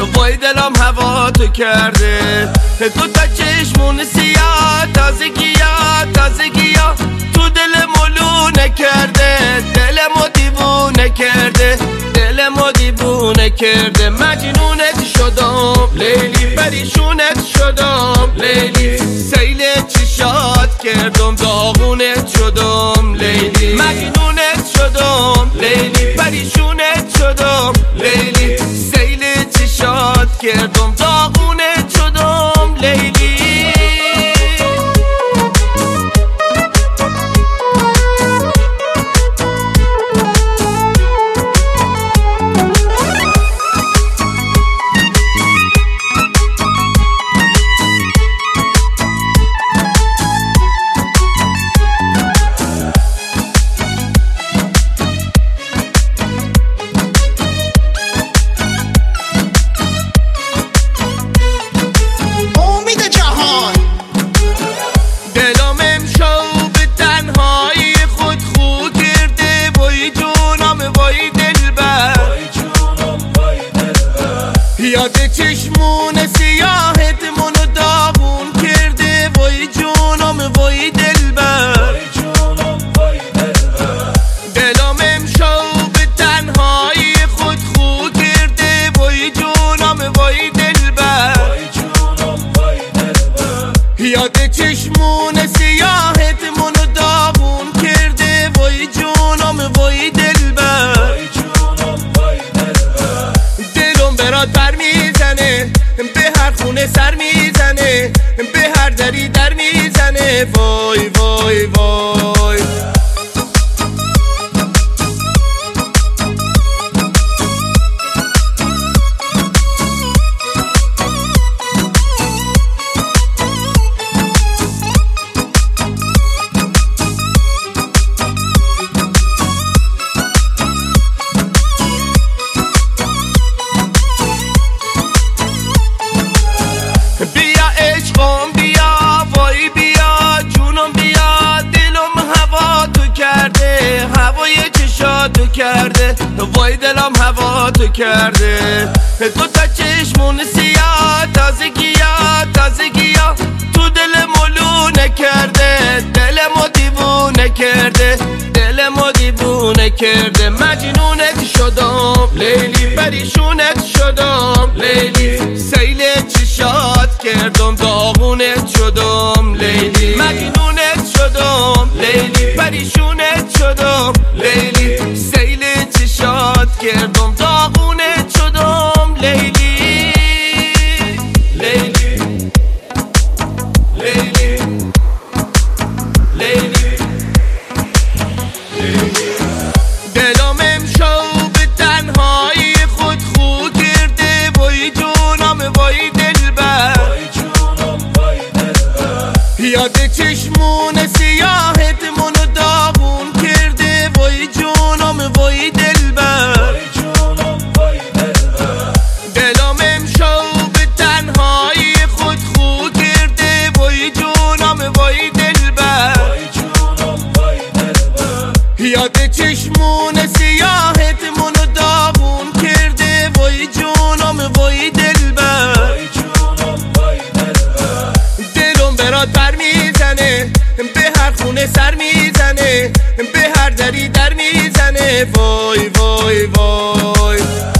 وای دلم هوا تو کرده. تو تا چشمون سیاه تازگیا تو دل ملونه کرده. دلمو دیوونه کرده مجنونت شدم لیلی، پریشونت شدم لیلی. سیل چشات کردم داغونت شدم لیلی. مجنونت شدم لیلی، پریشونت شدم لیلی. سیل چشات کردم داغونت شدم لیلی. یاد چشمون سیاهت منو داغون کرده. وای جونم وای دلبر، دلم امشب به تنهایی خود خو کرده. وای جونم وای دلبر، یاد چشمون سیاهت منو داغون کرده. وای جونم وای دلبر، دلم برات بر میزنه، به هر خونه سر میزنه، به هر دری در میزنه. وای وای وای بیا عشقم بیا، وای بیا جونم بیا. دلم هوا تو کرده، هوای چشاتو کرده. وای دلم هوا تو کرده. تو تا چشمون سیاه تازگیا تو دل ملونه کرده. دلمو دیوونه کرده مجنونت شدم لیلی، پریشونت شدم لیلی. سیل چشات کردم داغونت شدم لیلی. مجنونت شدم لیلی، پریشونت شدم لیلی. سیل چشات کردم داغونت شدم لیلی. لیلی لیلی لیلی دلم امشب به تنهایی خود خو کرده. وای جونم وای دلبر، یاد چشمون سیاهت منو داغون کرده. وای جونم وای دلبر، دلم امشب به تنهایی خود خو کرده. وای جونم وای دلبر، یاد چشمون سیاهت منو داغون کرده. وای جونم وای دلبر، دلم برات بر میزنه، به هر خونه سر میزنه، به هر دری در میزنه. وای وای وای